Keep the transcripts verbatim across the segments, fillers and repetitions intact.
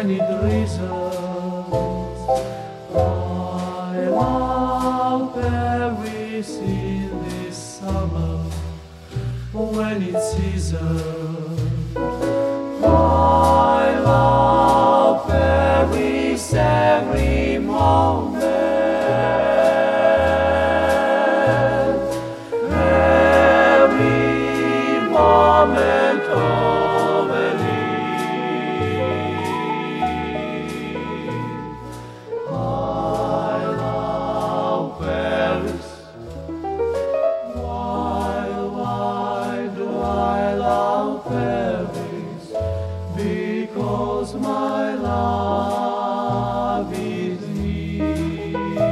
when it drizzles. I love Paris in this summer when it's season. I love Paris every moment, every moment of a I love Paris. Why, why do I love Paris? Because my love is near.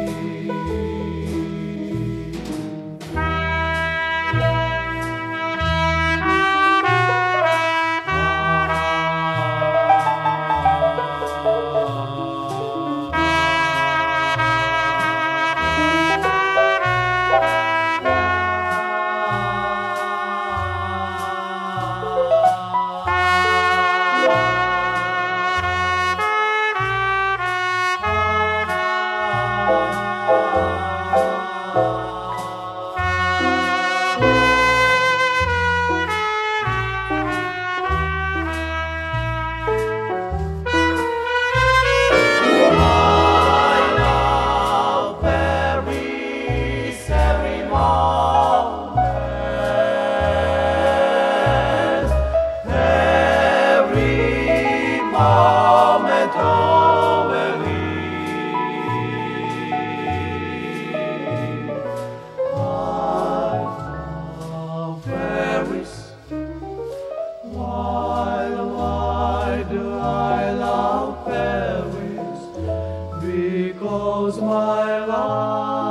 Moment of a I love Paris. Why, why do I love Paris? Because my love